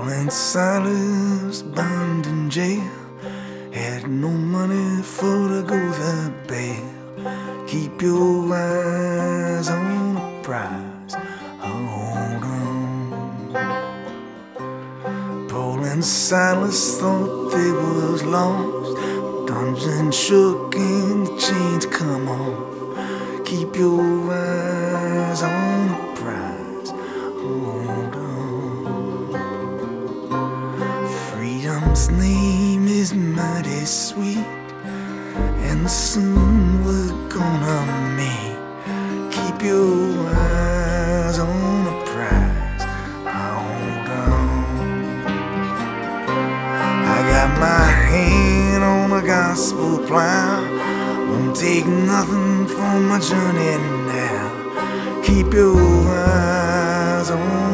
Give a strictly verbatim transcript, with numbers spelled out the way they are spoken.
Paul and Silas burned in jail, had no money for to go the bail. Keep your eyes on the prize, hold on. Paul and Silas thought they was lost, dungeon shook and the chains come off. Keep your eyes on the prize, hold on. Freedom's name is mighty sweet, and soon we're gonna meet. Keep your eyes on the prize, hold on. I got my hand on the gospel plow, won't take nothing for my journey now. Keep your eyes on